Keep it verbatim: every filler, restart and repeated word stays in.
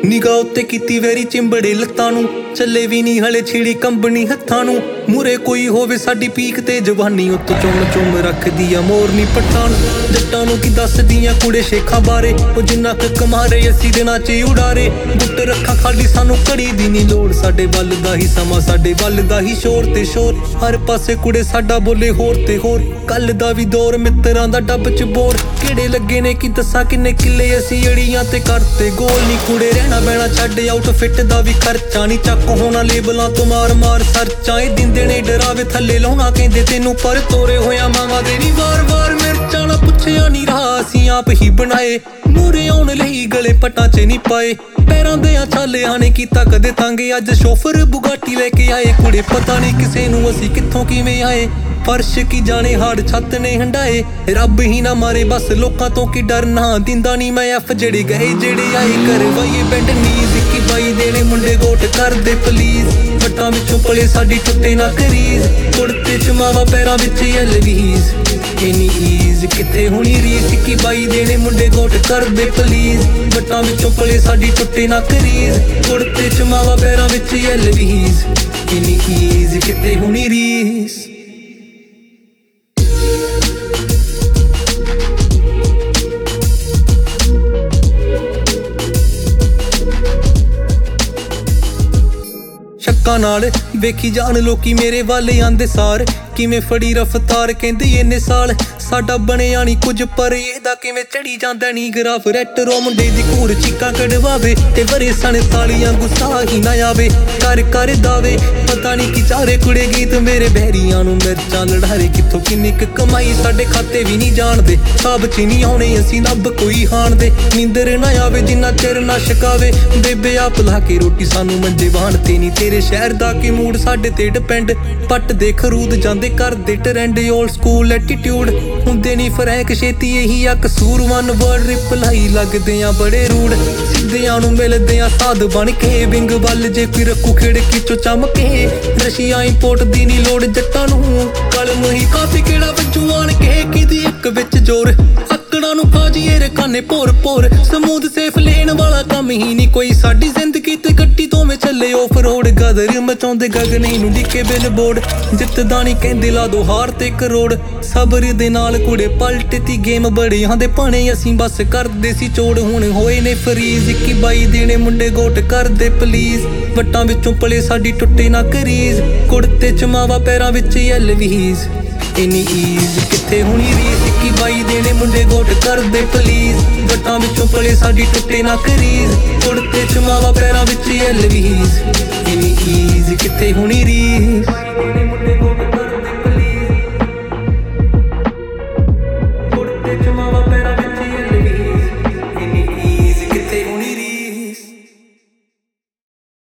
ਨਿਗਾਹ ਉੱਤੇ ਕੀਤੀ ਵੈਰੀ ਚਿੰਬੜੇ ਲੱਤਾਂ ਨੂੰ, ਚੱਲੇ ਵੀ ਨਹੀਂ ਹਲੇ ਛਿੜੀ ਕੰਬਣੀ ਹੱਥਾਂ ਨੂੰ। ਮੂਰੇ ਕੋਈ ਹੋਵੇ ਸਾਡੀ ਪੀਕ ਤੇ ਜਵਾਨੀ, ਉੱਤੋਂ ਚੁੰਮ ਚੁੰਮ ਰੱਖਦੀ ਆ ਮੋਰਨੀ ਪਠਾਨ। ਜੱਟਾਂ ਨੂੰ ਕੀ ਦੱਸਦੀਆਂ ਕੁੜੇ ਸ਼ੇਖਾਂ ਬਾਰੇ, ਉਹ ਜਿੰਨਾ ਕੁ ਕਮਾਰੇ ਅਸੀਂ ਦਿਨਾਂ 'ਚ ਉਡਾਰੇ। ਗੁੱਟ ਰੱਖਾਂ ਖਾਲੀ ਸਾਨੂੰ ਘੜੀ ਦੀ ਨਹੀਂ ਲੋੜ, ਸਾਡੇ ਵੱਲ ਦਾ ਹੀ ਸਮਾਂ ਸਾਡੇ ਵੱਲ ਦਾ ਹੀ ਸ਼ੋਰ ਤੇ ਸ਼ੋਰ। ਹਰ ਪਾਸੇ ਕੁੜੇ ਸਾਡਾ ਬੋਲੇ ਹੋਰ ਤੇ ਹੋਰ, ਕੱਲ ਦਾ ਵੀ ਦੌਰ ਮਿੱਤਰਾਂ ਦਾ ਡੱਬ 'ਚ ਬੋਰ। ਕਿਹੜੇ ਲੱਗੇ ਨੇ ਕੀ ਦੱਸਾਂ ਕਿੰਨੇ ਕਿੱਲੇ ਅਸੀਂ ਅੜੀਆਂ ਤੇ ਕਰਤੇ ਗੋਲ। ਨੀ ਕੁੜੇ ਰਹਿਣਾ ਬਹਿਣਾ ਛੱਡ ਆਊਟਫਿੱਟ ਦਾ ਵੀ ਖਰਚਾ, ਨੀ ਚੱਕ ਹੋਣਾ ਲੇਬਲਾਂ ਤੋਂ ਮਾਰ ਮਾਰ ਸਰਚਾਂ। ਇਹ ਦਿੰਦੇ ਨੇ ਡਰਾਵੇ ਥੱਲੇ ਲਾਉਣਾ ਕਹਿੰਦੇ ਤੈਨੂੰ, ਪਰ ਤੋਰੇ ਹੋਇਆ ਮਾਵਾਂ ਦੇ ਨੀ ਵਾਰ ਵਾਰ ਮਿਰਚਾਂ ਨਾ ਪੁੱਛਿਆ ਨੀ ਰਾਹ ਅਸੀਂ ਆਪ ਹੀ ਬਣਾਏ। ਮੂਰੇ ਆਉਣ ਲਈ ਗਲੇ ਪੱਟਾਂ 'ਚ ਨੀ ਪਾਏ, ਪੈਰਾਂ ਦੇ ਛਾਲਿਆਂ ਨੇ ਕੀਤਾ ਕਦੇ ਤੰਗ। ਅੱਜ ਸ਼ੋਫਰ ਬੁਗਾਟੀ ਲੈ ਕੇ ਆਏ ਕੁੜੇ, ਪਤਾ ਨਹੀਂ ਕਿਸੇ ਨੂੰ ਅਸੀਂ ਕਿੱਥੋਂ ਕਿਵੇਂ ਆਏ। ਫਰਸ਼ ਕੀ ਜਾਣੇ ਹਾੜ ਛੱਤ ਨੇ ਹੰਡਾਏ, ਰੱਬ ਹੀ ਨਾ ਮਾਰੇ ਬਸ ਲੋਕਾਂ ਤੋਂ ਕੀ ਡਰਨਾ। ਦਿੰਦਾ ਨੀ ਮੈਂ ਐਫ ਜਿਹੜੇ ਗਏ ਜਿਹੜੇ ਆਏ, ਕਰਵਾਈਏ ਬੈਂਡ ਨੀਜ਼। ਇੱਕੀ ਬਾਈ ਦੇਣੇ ਮੁੰਡੇ ਗੋਟ ਕਰਦੇ ਪਲੀਜ਼, ਵੱਟਾਂ ਵਿੱਚੋਂ ਪਲੇ ਸਾਡੀ ਟੁੱਟੇ ਨਾ ਕਰੀਜ਼। ਕੁੜਤੇ ਚ ਮਾਵਾ ਪੈਰਾਂ ਵਿੱਚ ਐਲਵੀਜ਼, ਇੰਨੀ ਈਜ਼ ਕਿੱਥੇ ਹੋਣੀ ਰੀਸ। ਇੱਕੀ ਬਾਈ ਦੇਣੇ ਮੁੰਡੇ ਗੋਟ ਕਰਦੇ ਪਲੀਜ਼, ਵੱਟਾਂ ਵਿੱਚੋਂ ਪਲੇ ਸਾਡੀ ਟੁੱਟੇ ਨਾ ਕਰੀਜ਼। ਕੁੜਤੇ ਚ ਮਾਵਾ ਪੈਰਾਂ ਵਿੱਚ ਐਲਵੀਜ਼, ਇੰਨੀ ਈਜ਼ ਕਿੱਥੇ ਹੋਣੀ ਰੀਸ। ਸ਼ੱਕਾਂ ਨਾਲ ਵੇਖੀ ਜਾਣ ਲੋਕੀ ਮੇਰੇ ਵੱਲ ਆਂਦੇ ਸਾਰ, ਕਿਵੇਂ ਫੜੀ ਰਫਤਾਰ ਕਹਿੰਦੇ ਇੰਨੇ ਸਾਲ ਸਾਡਾ ਬਣਿਆ ਨੀ ਕੁਝ, ਪਰ ਇਹਦਾ ਕਿਵੇਂ ਚੜੀ ਜਾਂਦਾ ਨੀ ਗਰਾਫ। ਰੈਟਰੋ ਮੁੰਡੇ ਦੀ ਘੂਰ ਚੀਕਾਂ ਕਢਵਾਵੇ ਤੇ ਵਰੇ ਸਣ ਤਾਲੀਆਂ ਗੁੱਸਾ ਹੀ ਨਾ ਆਵੇ। ਕਰ ਕਰ ਦਾਵੇ ਪਤਾ ਨੀ ਕੀ ਚਾਰੇ ਕੁੜੇ ਗੀਤ ਮੇਰੇ ਬਹਿਰੀਆਂ ਨੂੰ ਮਿਰਚਾਂ ਲੜਾਰੇ। ਕਿੱਥੋਂ ਕਿੰਨੀ ਕੁ ਕਮਾਈ ਸਾਡੇ ਖਾਤੇ ਵੀ ਨਹੀਂ ਜਾਣਦੇ, ਸਾਬ 'ਚ ਨਹੀਂ ਆਉਣੇ ਅਸੀਂ ਨੱਬ ਕੋਈ ਹਾਣ ਦੇ। ਨੀਂਦਰ ਨਾ ਆਵੇ ਜਿੰਨਾ ਚਿਰ ਨਾ ਛਕਾਵੇ, ਬੇਬੇ ਆਪ ਲਾ ਕੇ ਰੋਟੀ ਸਾਨੂੰ ਮੰਜੇ ਵਾਹਣ ਤੇ ਨੀ। ਤੇਰੇ ਸ਼ਹਿਰ ਦਾ ਕੀ ਮੂਡ ਸਾਡੇ ਤੇ ਡਿਪੈਂਡ, ਪੱਟ ਦੇ ਖਰੂਦ ਜਾਂਦੇ ਕਰਦੇ ਟਰੈਂਡ। ਓਲਡ ਸਕੂਲ ਐਟੀਟਿਊਡ ਹੁੰਦੇ ਨੀ ਫਰੈਂਕ ਛੇਤੀ, ਇਹੀ ਆ ਕਸੂਰ। ਵਨ ਵਰਡ ਰਿਪਲਾਈ ਲੱਗਦੇ ਆ ਬੜੇ ਰੂੜ, ਸਿੱਧਿਆਂ ਨੂੰ ਮਿਲਦੇ ਆ ਸਾਧ ਬਣ ਕੇ। ਵਿੰਗ ਵੱਲ ਜੇ ਕੋਈ ਰੱਖੂ ਖਿੜਕੀ ਚੋਂ ਚਮਕੇ, ਰਸ਼ੀਆ ਇੰਪੋਰਟ ਦੀ ਨੀ ਲੋੜ ਜੱਟਾਂ ਨੂੰ। ਕਲਮ ਹੀ ਕਾਫੀ ਕਿਹੜਾ ਵੱਜੂ ਆਣ ਕੇ, ਕਿਦੀ ਇੱਕ ਵਿੱਚ ਜ਼ੋਰ। ਆਕੜਾਂ ਨੂੰ ਕਾਜੀਏ ਰਕਾਨੇ ਭੋਰ ਭੋਰ, ਸਮੂਦ ਸੇਫ ਲੈਣ ਵਾਲਾ ਕੰਮ ਹੀ ਨੀ ਕੋਈ। ਸਾਡੀ ਜ਼ਿੰਦਗੀ ਤੇ ਗੱਡੀ ਦੋਵੇਂ ਚੱਲੇ ਆਫ ਰੋਡ, ਗਦਰ ਮਚਾਉਂਦੇ ਗਗਨੇ ਨੂੰ ਡਿੱਕੇ ਬਿਲ ਬੋਰਡ। ਜਿੱਤਦਾ ਨੀ ਕਹਿੰਦੇ ਲਾ ਦੋ ਹਾਰ ਤੇ ਕਰੋੜ, ਸਬਰ ਦੇ ਨਾਲ ਕੁੜੇ ਪਲਟਤੀ ਗੇਮ। ਬੜਿਆਂ ਦੇ ਭਾਣੇ ਅਸੀਂ ਬਸ ਕਰਦੇ ਸੀ ਚੋੜ, ਹੁਣ ਹੋਏ ਨੇ ਫਰੀਜ਼। ਇੱਕੀ ਬਾਈ ਦੇਣੇ ਮੁੰਡੇ ਗੋਟ ਕਰਦੇ ਪਲੀਜ਼, ਵੱਟਾਂ ਵਿੱਚੋਂ ਪਲੇ ਸਾਡੀ ਟੁੱਟੇ ਨਾ ਕਰੀਜ਼। ਕੁੜਤੇ ਚ ਮਾਵਾ ਪੈਰਾਂ ਵਿੱਚ ਐਲਵੀਜ਼, ਇੰਨੀ ਈਜ਼ ਕਿੱਥੇ ਹੋਣੀ ਰੀਸ। ਇੱਕੀ ਬਾਈ ਦੇਣੇ ਮੁੰਡੇ ਗੋਟ ਕਰਦੇ ਪਲੀਜ਼, ਵੱਟਾਂ ਵਿੱਚੋਂ ਪਲੇ ਸਾਡੀ ਟੁੱਟੇ ਨਾ ਕਰੀਜ਼। ਕੁੜਤੇ ਚ ਮਾਵਾ ਪੈਰਾਂ ਵਿੱਚ ਐਲਵੀਜ਼, ਇੰਨੀ ਈਜ਼ ਕਿੱਥੇ ਹੋਣੀ ਰੀਸ। ਮੁੰਡੇ ਗੋਟ ਕਰਦੇ ਪਲੀਜ਼, ਕੁੜਤੇ ਚ ਮਾਵਾ ਪੈਰਾਂ